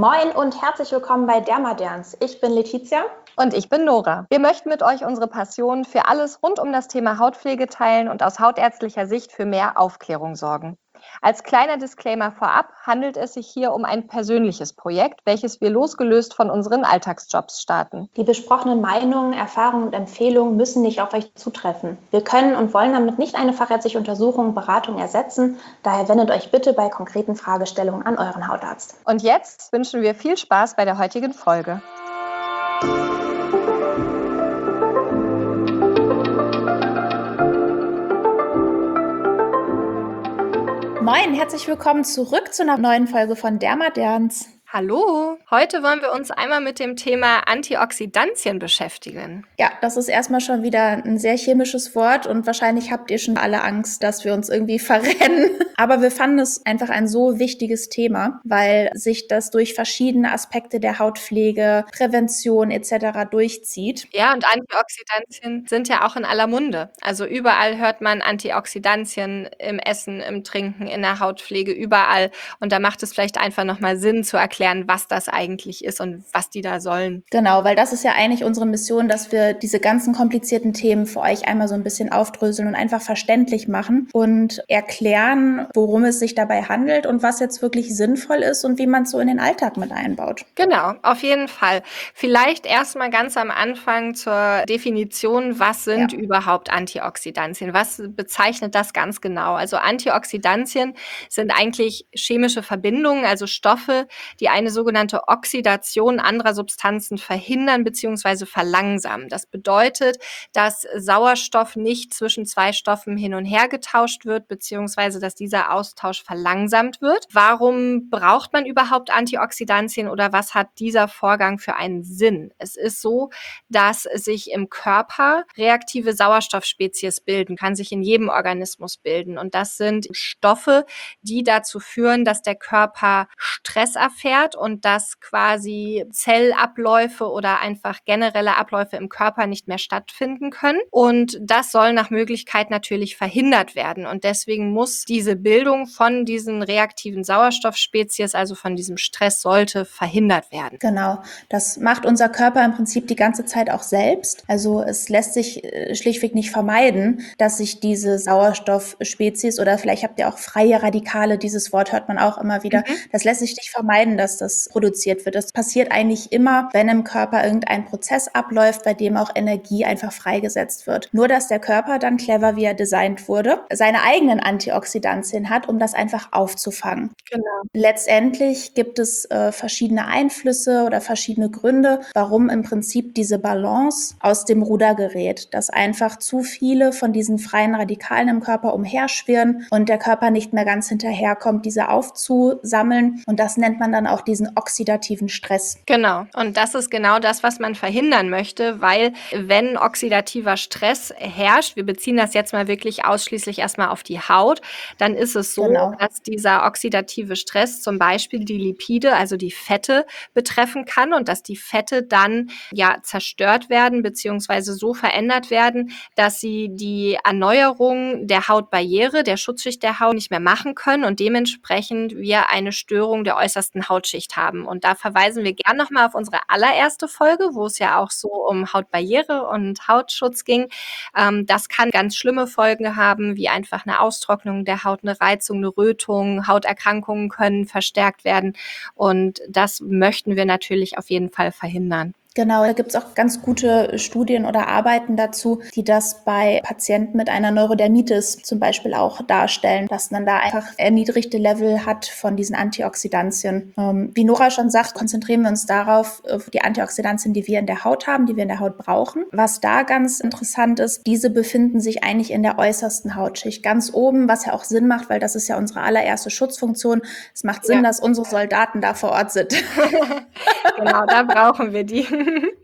Moin und herzlich willkommen bei Dermaderns. Ich bin Letizia. Und ich bin Nora. Wir möchten mit euch unsere Passion für alles rund um das Thema Hautpflege teilen und aus hautärztlicher Sicht für mehr Aufklärung sorgen. Als kleiner Disclaimer vorab handelt es sich hier um ein persönliches Projekt, welches wir losgelöst von unseren Alltagsjobs starten. Die besprochenen Meinungen, Erfahrungen und Empfehlungen müssen nicht auf euch zutreffen. Wir können und wollen damit nicht eine fachärztliche Untersuchung, Beratung ersetzen. Daher wendet euch bitte bei konkreten Fragestellungen an euren Hautarzt. Und jetzt wünschen wir viel Spaß bei der heutigen Folge. Moin, herzlich willkommen zurück zu einer neuen Folge von Dermaderns. Hallo, heute wollen wir uns einmal mit dem Thema Antioxidantien beschäftigen. Ja, das ist erstmal schon wieder ein sehr chemisches Wort und wahrscheinlich habt ihr schon alle Angst, dass wir uns irgendwie verrennen. Aber wir fanden es einfach ein so wichtiges Thema, weil sich das durch verschiedene Aspekte der Hautpflege, Prävention etc. durchzieht. Ja, und Antioxidantien sind ja auch in aller Munde. Also überall hört man Antioxidantien im Essen, im Trinken, in der Hautpflege, überall. Und da macht es vielleicht einfach nochmal Sinn zu erklären, was das eigentlich ist und was die da sollen. Genau, weil das ist ja eigentlich unsere Mission, dass wir diese ganzen komplizierten Themen für euch einmal so ein bisschen aufdröseln und einfach verständlich machen und erklären, worum es sich dabei handelt und was jetzt wirklich sinnvoll ist und wie man es so in den Alltag mit einbaut. Genau, auf jeden Fall. Vielleicht erstmal ganz am Anfang zur Definition, was sind überhaupt Antioxidantien? Was bezeichnet das ganz genau? Also Antioxidantien sind eigentlich chemische Verbindungen, also Stoffe, die eine sogenannte Oxidation anderer Substanzen verhindern bzw. verlangsamen. Das bedeutet, dass Sauerstoff nicht zwischen zwei Stoffen hin und her getauscht wird bzw. dass dieser Austausch verlangsamt wird. Warum braucht man überhaupt Antioxidantien oder was hat dieser Vorgang für einen Sinn? Es ist so, dass sich im Körper reaktive Sauerstoffspezies bilden, kann sich in jedem Organismus bilden. Und das sind Stoffe, die dazu führen, dass der Körper Stress erfährt und dass quasi Zellabläufe oder einfach generelle Abläufe im Körper nicht mehr stattfinden können. Und das soll nach Möglichkeit natürlich verhindert werden. Und deswegen muss diese Bildung von diesen reaktiven Sauerstoffspezies, also von diesem Stress, sollte verhindert werden. Genau, das macht unser Körper im Prinzip die ganze Zeit auch selbst. Also es lässt sich schlichtweg nicht vermeiden, dass sich diese Sauerstoffspezies oder vielleicht habt ihr auch freie Radikale, dieses Wort hört man auch immer wieder, das lässt sich nicht vermeiden, dass das produziert wird. Das passiert eigentlich immer, wenn im Körper irgendein Prozess abläuft, bei dem auch Energie einfach freigesetzt wird. Nur, dass der Körper dann clever, wie er designt wurde, seine eigenen Antioxidantien hat, um das einfach aufzufangen. Genau. Letztendlich gibt es verschiedene Einflüsse oder verschiedene Gründe, warum im Prinzip diese Balance aus dem Ruder gerät, dass einfach zu viele von diesen freien Radikalen im Körper umherschwirren und der Körper nicht mehr ganz hinterherkommt, diese aufzusammeln. Und das nennt man dann auch diesen oxidativen Stress. Genau. Und das ist genau das, was man verhindern möchte, weil wenn oxidativer Stress herrscht, wir beziehen das jetzt mal wirklich ausschließlich erstmal auf die Haut, dann ist es so, dass dieser oxidative Stress zum Beispiel die Lipide, also die Fette, betreffen kann und dass die Fette dann ja zerstört werden beziehungsweise so verändert werden, dass sie die Erneuerung der Hautbarriere, der Schutzschicht der Haut nicht mehr machen können und dementsprechend wir eine Störung der äußersten Hautschicht haben. Und da verweisen wir gern nochmal auf unsere allererste Folge, wo es ja auch so um Hautbarriere und Hautschutz ging. Das kann ganz schlimme Folgen haben, wie einfach eine Austrocknung der Haut, eine Reizung, eine Rötung, Hauterkrankungen können verstärkt werden. Und das möchten wir natürlich auf jeden Fall verhindern. Genau, da gibt's auch ganz gute Studien oder Arbeiten dazu, die das bei Patienten mit einer Neurodermitis zum Beispiel auch darstellen, dass man da einfach erniedrigte Level hat von diesen Antioxidantien. Wie Nora schon sagt, konzentrieren wir uns darauf, die Antioxidantien, die wir in der Haut haben, die wir in der Haut brauchen. Was da ganz interessant ist, diese befinden sich eigentlich in der äußersten Hautschicht, ganz oben, was ja auch Sinn macht, weil das ist ja unsere allererste Schutzfunktion. Es macht Sinn, dass unsere Soldaten da vor Ort sind. Genau, da brauchen wir die.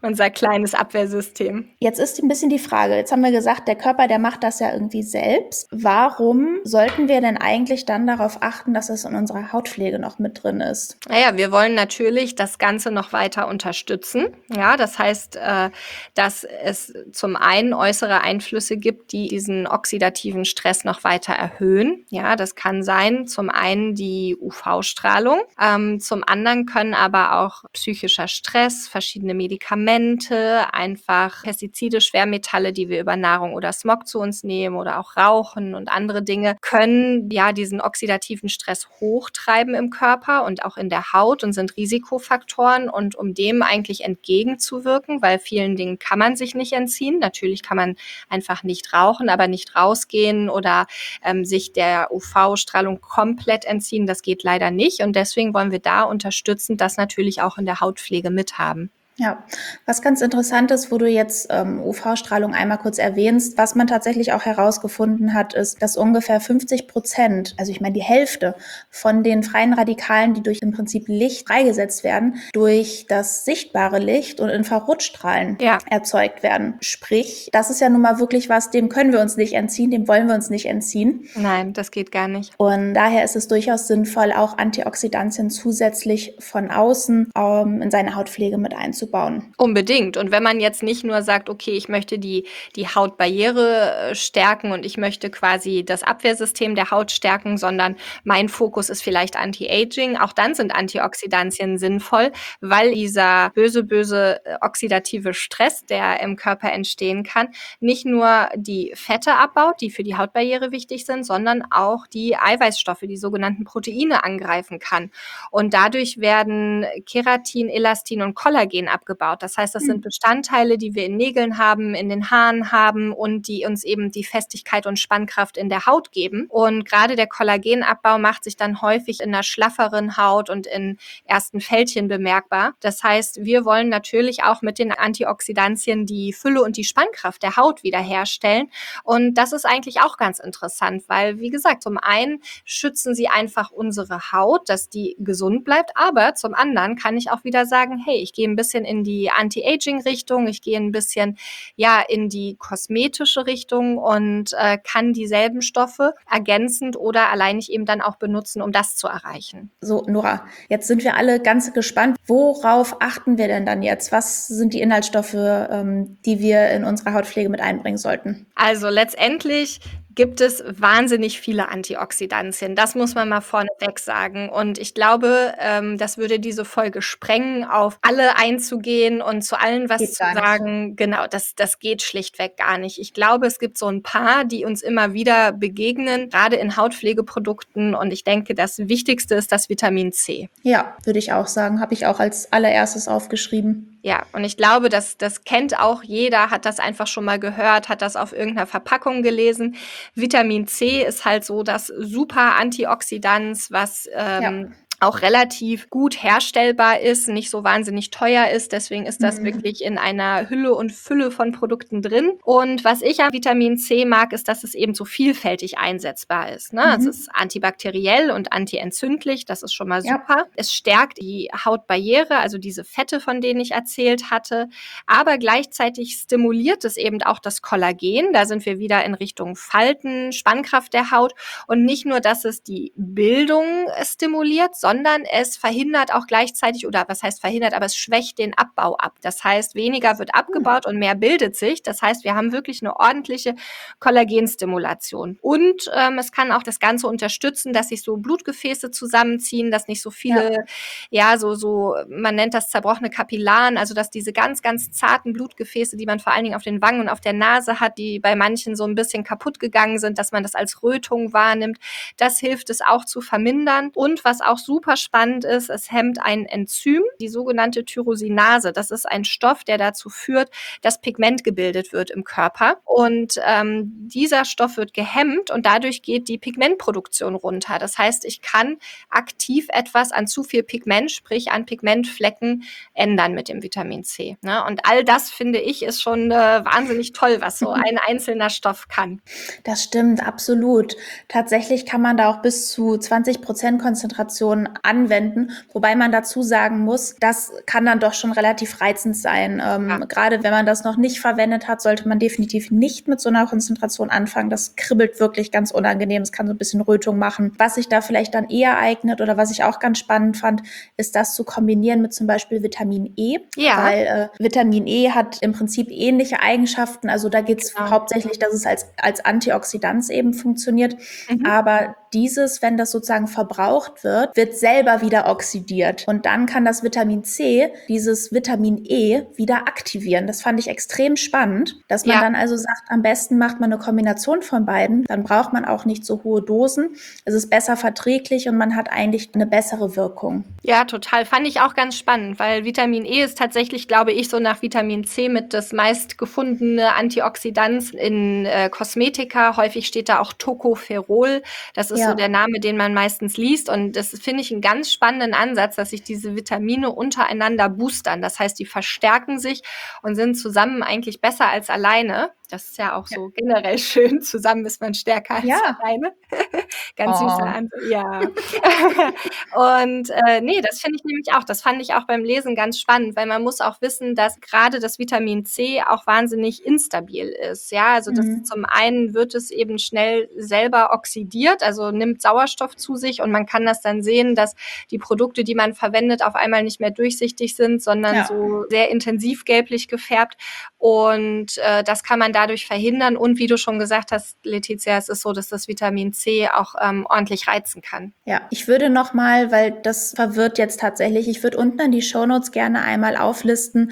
unser kleines Abwehrsystem. Jetzt ist ein bisschen die Frage, jetzt haben wir gesagt, der Körper, der macht das ja irgendwie selbst. Warum sollten wir denn eigentlich dann darauf achten, dass es in unserer Hautpflege noch mit drin ist? Naja, wir wollen natürlich das Ganze noch weiter unterstützen. Ja, das heißt, dass es zum einen äußere Einflüsse gibt, die diesen oxidativen Stress noch weiter erhöhen. Ja, das kann sein, zum einen die UV-Strahlung, zum anderen können aber auch psychischer Stress, verschiedene Medikamente, einfach Pestizide, Schwermetalle, die wir über Nahrung oder Smog zu uns nehmen oder auch Rauchen und andere Dinge, können ja diesen oxidativen Stress hochtreiben im Körper und auch in der Haut und sind Risikofaktoren. Und um dem eigentlich entgegenzuwirken, weil vielen Dingen kann man sich nicht entziehen. Natürlich kann man einfach nicht rauchen, aber nicht rausgehen oder sich der UV-Strahlung komplett entziehen. Das geht leider nicht. Und deswegen wollen wir da unterstützend das natürlich auch in der Hautpflege mithaben. Ja, was ganz interessant ist, wo du jetzt UV-Strahlung einmal kurz erwähnst, was man tatsächlich auch herausgefunden hat, ist, dass ungefähr 50%, also ich meine die Hälfte von den freien Radikalen, die durch im Prinzip Licht freigesetzt werden, durch das sichtbare Licht und Infrarotstrahlen erzeugt werden. Sprich, das ist ja nun mal wirklich was, dem können wir uns nicht entziehen, dem wollen wir uns nicht entziehen. Nein, das geht gar nicht. Und daher ist es durchaus sinnvoll, auch Antioxidantien zusätzlich von außen in seine Hautpflege mit einzubauen. Unbedingt. Und wenn man jetzt nicht nur sagt, okay, ich möchte die Hautbarriere stärken und ich möchte quasi das Abwehrsystem der Haut stärken, sondern mein Fokus ist vielleicht Anti-Aging, auch dann sind Antioxidantien sinnvoll, weil dieser böse oxidative Stress, der im Körper entstehen kann, nicht nur die Fette abbaut, die für die Hautbarriere wichtig sind, sondern auch die Eiweißstoffe, die sogenannten Proteine angreifen kann. Und dadurch werden Keratin, Elastin und Kollagen abgebaut. Das heißt, das sind Bestandteile, die wir in Nägeln haben, in den Haaren haben und die uns eben die Festigkeit und Spannkraft in der Haut geben. Und gerade der Kollagenabbau macht sich dann häufig in einer schlafferen Haut und in ersten Fältchen bemerkbar. Das heißt, wir wollen natürlich auch mit den Antioxidantien die Fülle und die Spannkraft der Haut wiederherstellen. Und das ist eigentlich auch ganz interessant, weil, wie gesagt, zum einen schützen sie einfach unsere Haut, dass die gesund bleibt, aber zum anderen kann ich auch wieder sagen, hey, ich gehe ein bisschen in die Anti-Aging-Richtung, ich gehe ein bisschen in die kosmetische Richtung und kann dieselben Stoffe ergänzend oder alleinig eben dann auch benutzen, um das zu erreichen. So, Nora, jetzt sind wir alle ganz gespannt. Worauf achten wir denn dann jetzt? Was sind die Inhaltsstoffe, die wir in unsere Hautpflege mit einbringen sollten? Also letztendlich gibt es wahnsinnig viele Antioxidantien. Das muss man mal vorneweg sagen. Und ich glaube, das würde diese Folge sprengen, auf alle einzugehen und zu allen was zu sagen. Genau, das geht schlichtweg gar nicht. Ich glaube, es gibt so ein paar, die uns immer wieder begegnen, gerade in Hautpflegeprodukten. Und ich denke, das Wichtigste ist das Vitamin C. Ja, würde ich auch sagen. Habe ich auch als allererstes aufgeschrieben. Ja, und ich glaube, das kennt auch jeder, hat das einfach schon mal gehört, hat das auf irgendeiner Verpackung gelesen. Vitamin C ist halt so das super Antioxidant, was auch relativ gut herstellbar ist, nicht so wahnsinnig teuer ist. Deswegen ist das wirklich in einer Hülle und Fülle von Produkten drin. Und was ich an Vitamin C mag, ist, dass es eben so vielfältig einsetzbar ist. Ne? Es ist antibakteriell und antientzündlich. Das ist schon mal super. Ja. Es stärkt die Hautbarriere, also diese Fette, von denen ich erzählt hatte. Aber gleichzeitig stimuliert es eben auch das Kollagen. Da sind wir wieder in Richtung Falten, Spannkraft der Haut. Und nicht nur, dass es die Bildung stimuliert, sondern es verhindert auch gleichzeitig, oder was heißt verhindert, aber es schwächt den Abbau ab. Das heißt, weniger wird abgebaut und mehr bildet sich. Das heißt, wir haben wirklich eine ordentliche Kollagenstimulation. Und es kann auch das Ganze unterstützen, dass sich so Blutgefäße zusammenziehen, dass nicht so viele, man nennt das zerbrochene Kapillaren, also dass diese ganz, ganz zarten Blutgefäße, die man vor allen Dingen auf den Wangen und auf der Nase hat, die bei manchen so ein bisschen kaputt gegangen sind, dass man das als Rötung wahrnimmt. Das hilft es auch zu vermindern. Und was auch super spannend ist, es hemmt ein Enzym, die sogenannte Tyrosinase. Das ist ein Stoff, der dazu führt, dass Pigment gebildet wird im Körper. Und dieser Stoff wird gehemmt und dadurch geht die Pigmentproduktion runter. Das heißt, ich kann aktiv etwas an zu viel Pigment, sprich an Pigmentflecken, ändern mit dem Vitamin C. Ne? Und all das, finde ich, ist schon wahnsinnig toll, was so ein einzelner Stoff kann. Das stimmt, absolut. Tatsächlich kann man da auch bis zu 20% Konzentration schon anwenden, wobei man dazu sagen muss, das kann dann doch schon relativ reizend sein. Gerade wenn man das noch nicht verwendet hat, sollte man definitiv nicht mit so einer Konzentration anfangen. Das kribbelt wirklich ganz unangenehm. Es kann so ein bisschen Rötung machen. Was sich da vielleicht dann eher eignet oder was ich auch ganz spannend fand, ist das zu kombinieren mit zum Beispiel Vitamin E. Ja. Weil Vitamin E hat im Prinzip ähnliche Eigenschaften. Also da geht es hauptsächlich, dass es als Antioxidant eben funktioniert. Aber dieses, wenn das sozusagen verbraucht wird selber wieder oxidiert. Und dann kann das Vitamin C dieses Vitamin E wieder aktivieren. Das fand ich extrem spannend, dass man dann also sagt, am besten macht man eine Kombination von beiden. Dann braucht man auch nicht so hohe Dosen. Es ist besser verträglich und man hat eigentlich eine bessere Wirkung. Ja, total. Fand ich auch ganz spannend, weil Vitamin E ist tatsächlich, glaube ich, so nach Vitamin C mit das meist gefundene Antioxidant in Kosmetika. Häufig steht da auch Tocopherol. Das ist so der Name, den man meistens liest. Und das finde ich einen ganz spannenden Ansatz, dass sich diese Vitamine untereinander boostern. Das heißt, die verstärken sich und sind zusammen eigentlich besser als alleine. Das ist ja auch so generell schön. Zusammen ist man stärker als alleine. Ganz süßer Ansatz. Ja. Und nee, das finde ich nämlich auch. Das fand ich auch beim Lesen ganz spannend, weil man muss auch wissen, dass gerade das Vitamin C auch wahnsinnig instabil ist. Ja, also das zum einen wird es eben schnell selber oxidiert, also nimmt Sauerstoff zu sich und man kann das dann sehen, dass die Produkte, die man verwendet, auf einmal nicht mehr durchsichtig sind, sondern so sehr intensiv gelblich gefärbt. Und das kann man dadurch verhindern. Und wie du schon gesagt hast, Letizia, es ist so, dass das Vitamin C auch ordentlich reizen kann. Ja, ich würde nochmal, weil das verwirrt jetzt tatsächlich, ich würde unten in die Shownotes gerne einmal auflisten,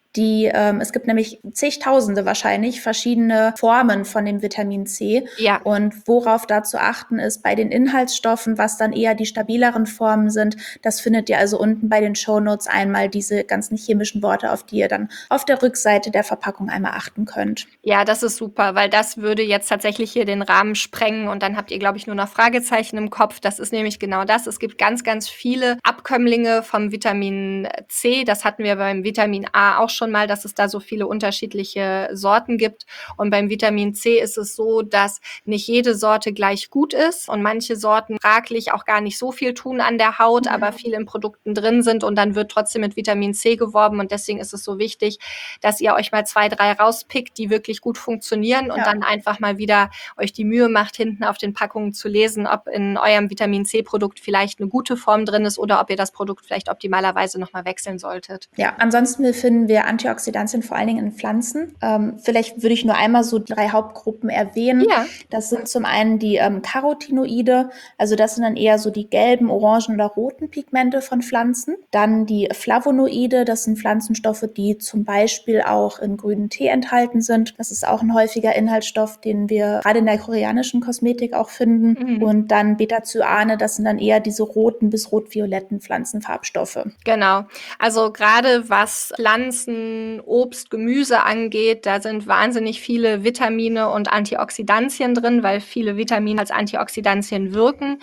es gibt nämlich zigtausende wahrscheinlich verschiedene Formen von dem Vitamin C. Ja. Und worauf da zu achten ist bei den Inhaltsstoffen, was dann eher die stabileren Formen sind, das findet ihr also unten bei den Shownotes einmal diese ganzen chemischen Worte, auf die ihr dann auf der Rückseite der Verpackung einmal achten könnt. Ja, das ist super, weil das würde jetzt tatsächlich hier den Rahmen sprengen und dann habt ihr, glaube ich, nur noch Fragezeichen im Kopf. Das ist nämlich genau das. Es gibt ganz, ganz viele Abkömmlinge vom Vitamin C. Das hatten wir beim Vitamin A auch schon mal, dass es da so viele unterschiedliche Sorten gibt. Und beim Vitamin C ist es so, dass nicht jede Sorte gleich gut ist und manche Sorten fraglich auch gar nicht so viel tun an der Haut, aber viel in Produkten drin sind und dann wird trotzdem mit Vitamin C geworben und deswegen ist es so wichtig, dass ihr euch mal 2, 3 rauspickt, die wirklich gut funktionieren und dann einfach mal wieder euch die Mühe macht, hinten auf den Packungen zu lesen, ob in eurem Vitamin C-Produkt vielleicht eine gute Form drin ist oder ob ihr das Produkt vielleicht optimalerweise nochmal wechseln solltet. Ja, ansonsten finden wir Antioxidantien vor allen Dingen in Pflanzen. Vielleicht würde ich nur einmal so 3 Hauptgruppen erwähnen. Ja. Das sind zum einen die Carotinoide, also das sind dann eher so die gelben, orangen oder roten Pigmente von Pflanzen. Dann die Flavonoide, das sind Pflanzenstoffe, die zum Beispiel auch in grünen Tee enthalten sind. Das ist auch ein häufiger Inhaltsstoff, den wir gerade in der koreanischen Kosmetik auch finden. Und dann Beta-Cyane, das sind dann eher diese roten bis rot-violetten Pflanzenfarbstoffe. Genau. Also gerade was Pflanzen, Obst, Gemüse angeht, da sind wahnsinnig viele Vitamine und Antioxidantien drin, weil viele Vitamine als Antioxidantien wirken.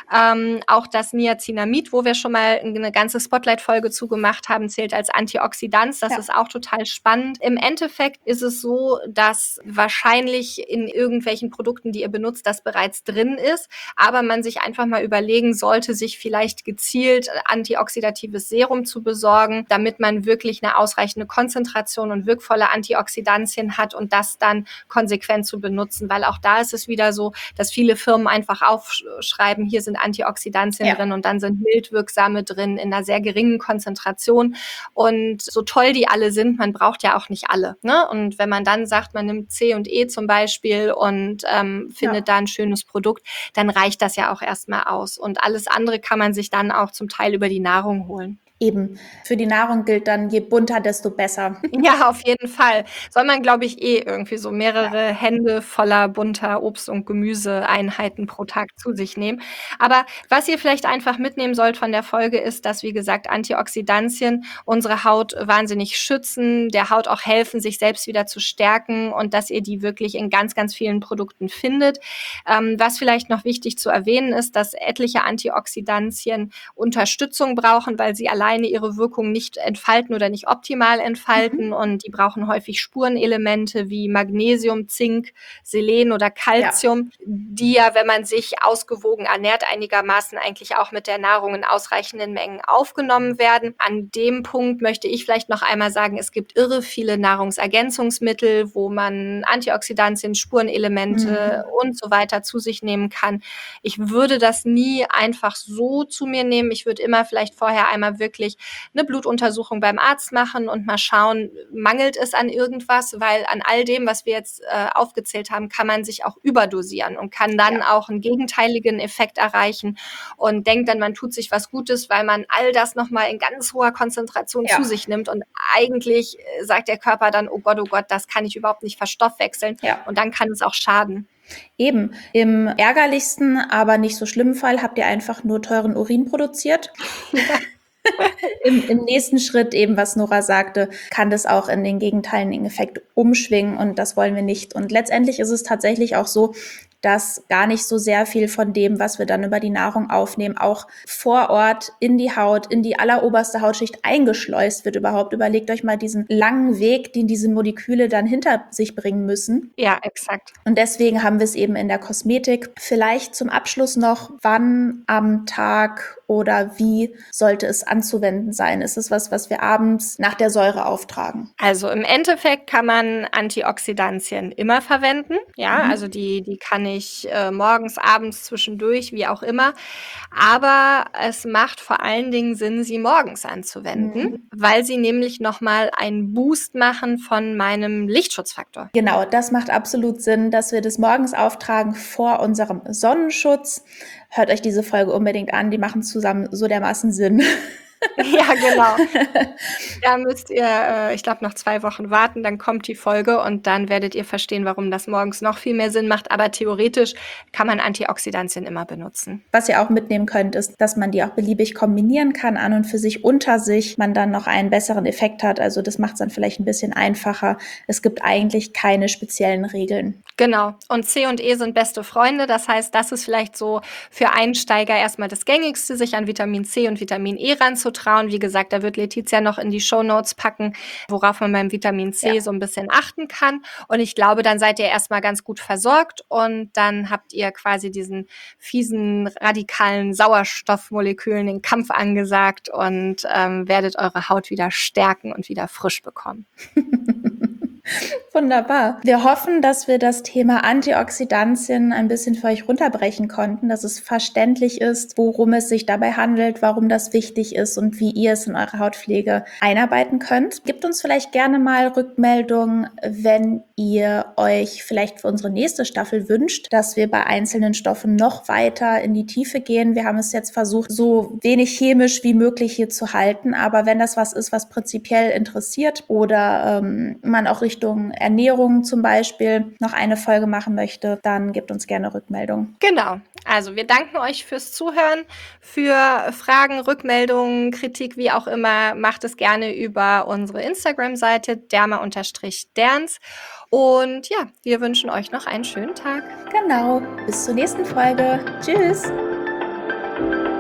Auch das Niacinamid, wo wir schon mal eine ganze Spotlight-Folge zugemacht haben, zählt als Antioxidant. Das ist auch total spannend. Im Endeffekt ist es so, dass wahrscheinlich in irgendwelchen Produkten, die ihr benutzt, das bereits drin ist, aber man sich einfach mal überlegen sollte, sich vielleicht gezielt antioxidatives Serum zu besorgen, damit man wirklich eine ausreichende Konzentration und wirkvolle Antioxidantien hat und das dann konsequent zu benutzen, weil auch da ist es wieder so, dass viele Firmen einfach aufschreiben, hier sind Antioxidantien drin und dann sind mildwirksame drin in einer sehr geringen Konzentration und so toll die alle sind, man braucht ja auch nicht alle, ne? Und wenn man dann sagt, man nimmt C und E zum Beispiel und findet da ein schönes Produkt, dann reicht das ja auch erstmal aus und alles andere kann man sich dann auch zum Teil über die Nahrung holen. Eben. Für die Nahrung gilt dann, je bunter, desto besser. Ja, auf jeden Fall. Soll man, glaube ich, irgendwie so mehrere Hände voller bunter Obst- und Gemüseeinheiten pro Tag zu sich nehmen. Aber was ihr vielleicht einfach mitnehmen sollt von der Folge ist, dass, wie gesagt, Antioxidantien unsere Haut wahnsinnig schützen, der Haut auch helfen, sich selbst wieder zu stärken und dass ihr die wirklich in ganz, ganz vielen Produkten findet. Was vielleicht noch wichtig zu erwähnen ist, dass etliche Antioxidantien Unterstützung brauchen, weil sie allein alleine ihre Wirkung nicht entfalten oder nicht optimal entfalten. Und die brauchen häufig Spurenelemente wie Magnesium, Zink, Selen oder Calcium, die ja, wenn man sich ausgewogen ernährt, einigermaßen eigentlich auch mit der Nahrung in ausreichenden Mengen aufgenommen werden. An dem Punkt möchte ich vielleicht noch einmal sagen, es gibt irre viele Nahrungsergänzungsmittel, wo man Antioxidantien, Spurenelemente und so weiter zu sich nehmen kann. Ich würde das nie einfach so zu mir nehmen. Ich würde immer vielleicht vorher einmal wirklich eine Blutuntersuchung beim Arzt machen und mal schauen, mangelt es an irgendwas, weil an all dem, was wir jetzt aufgezählt haben, kann man sich auch überdosieren und kann dann auch einen gegenteiligen Effekt erreichen und denkt dann, man tut sich was Gutes, weil man all das nochmal in ganz hoher Konzentration zu sich nimmt und eigentlich sagt der Körper dann, oh Gott, das kann ich überhaupt nicht verstoffwechseln und dann kann es auch schaden. Eben, im ärgerlichsten, aber nicht so schlimmen Fall habt ihr einfach nur teuren Urin produziert. Im nächsten Schritt, eben was Nora sagte, kann das auch in den gegenteiligen Effekt umschwingen und das wollen wir nicht. Und letztendlich ist es tatsächlich auch so, dass gar nicht so sehr viel von dem, was wir dann über die Nahrung aufnehmen, auch vor Ort in die Haut, in die alleroberste Hautschicht eingeschleust wird überhaupt. Überlegt euch mal diesen langen Weg, den diese Moleküle dann hinter sich bringen müssen. Ja, exakt. Und deswegen haben wir es eben in der Kosmetik. Vielleicht zum Abschluss noch, wann am Tag oder wie sollte es anzuwenden sein? Ist es was wir abends nach der Säure auftragen? Also im Endeffekt kann man Antioxidantien immer verwenden. Ja, also die kann ich morgens, abends, zwischendurch, wie auch immer. Aber es macht vor allen Dingen Sinn, sie morgens anzuwenden, weil sie nämlich nochmal einen Boost machen von meinem Lichtschutzfaktor. Genau, das macht absolut Sinn, dass wir das morgens auftragen vor unserem Sonnenschutz. Hört euch diese Folge unbedingt an, die machen zusammen so dermaßen Sinn. Ja, genau. Da müsst ihr, ich glaube, noch 2 Wochen warten, dann kommt die Folge und dann werdet ihr verstehen, warum das morgens noch viel mehr Sinn macht. Aber theoretisch kann man Antioxidantien immer benutzen. Was ihr auch mitnehmen könnt, ist, dass man die auch beliebig kombinieren kann, an und für sich, unter sich, man dann noch einen besseren Effekt hat. Also das macht es dann vielleicht ein bisschen einfacher. Es gibt eigentlich keine speziellen Regeln. Genau. Und C und E sind beste Freunde. Das heißt, das ist vielleicht so für Einsteiger erstmal das Gängigste, sich an Vitamin C und Vitamin E ranzutrauen. Wie gesagt, da wird Letizia noch in die Shownotes packen, worauf man beim Vitamin C so ein bisschen achten kann. Und ich glaube, dann seid ihr erstmal ganz gut versorgt und dann habt ihr quasi diesen fiesen, radikalen Sauerstoffmolekülen den Kampf angesagt und werdet eure Haut wieder stärken und wieder frisch bekommen. Wunderbar. Wir hoffen, dass wir das Thema Antioxidantien ein bisschen für euch runterbrechen konnten, dass es verständlich ist, worum es sich dabei handelt, warum das wichtig ist und wie ihr es in eure Hautpflege einarbeiten könnt. Gebt uns vielleicht gerne mal Rückmeldung, wenn ihr euch vielleicht für unsere nächste Staffel wünscht, dass wir bei einzelnen Stoffen noch weiter in die Tiefe gehen. Wir haben es jetzt versucht, so wenig chemisch wie möglich hier zu halten, aber wenn das was ist, was prinzipiell interessiert oder man auch Richtung Ernährung zum Beispiel noch eine Folge machen möchte, dann gebt uns gerne Rückmeldung. Genau. Also wir danken euch fürs Zuhören. Für Fragen, Rückmeldungen, Kritik, wie auch immer, macht es gerne über unsere Instagram-Seite derma_derns. Und ja, wir wünschen euch noch einen schönen Tag. Genau. Bis zur nächsten Folge. Tschüss.